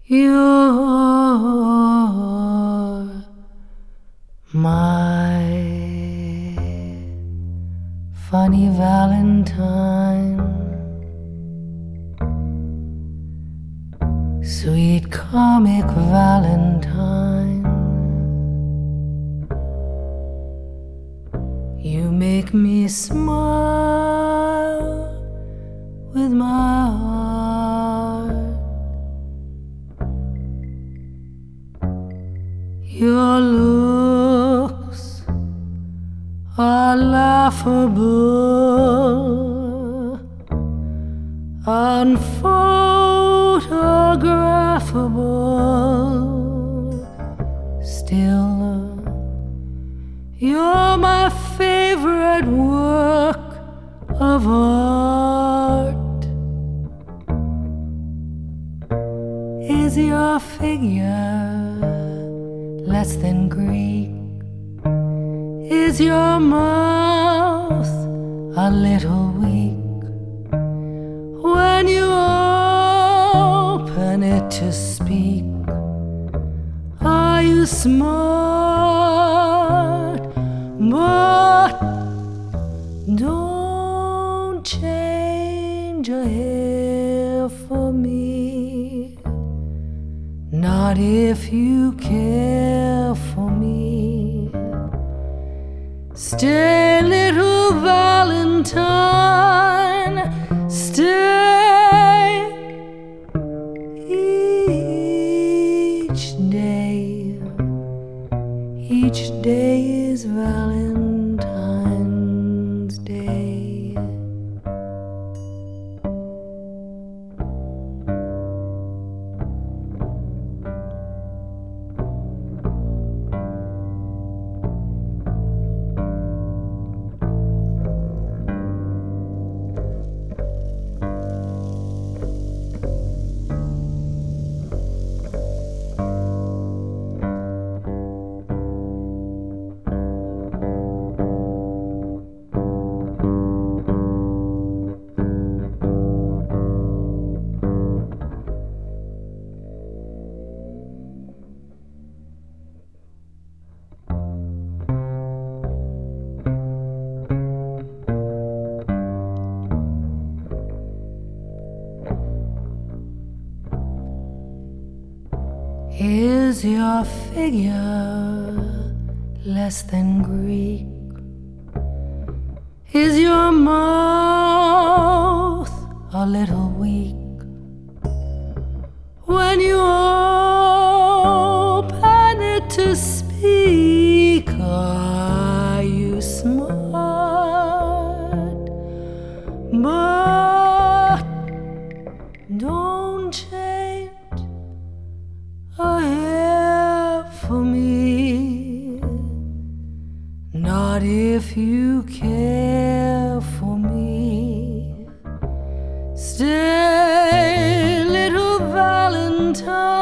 You're my funny Valentine, sweet comic Valentine. You make me smile with my heart. Your looks are laughable, unphotographable. Still, you're my favorite work of art. Is your figure less than Greek? Is your mouth a little weak when you open it to speak? Are you smart? But don't change a hair for me, not if you care for me. Stay, little Valentine, stay. Each day is Valentine's Day. Is your figure less than Greek? Is your mouth a little weak when you open it to speak? Are you smart? But don't change a hair for me, not if you care for me. Stay, little Valentine.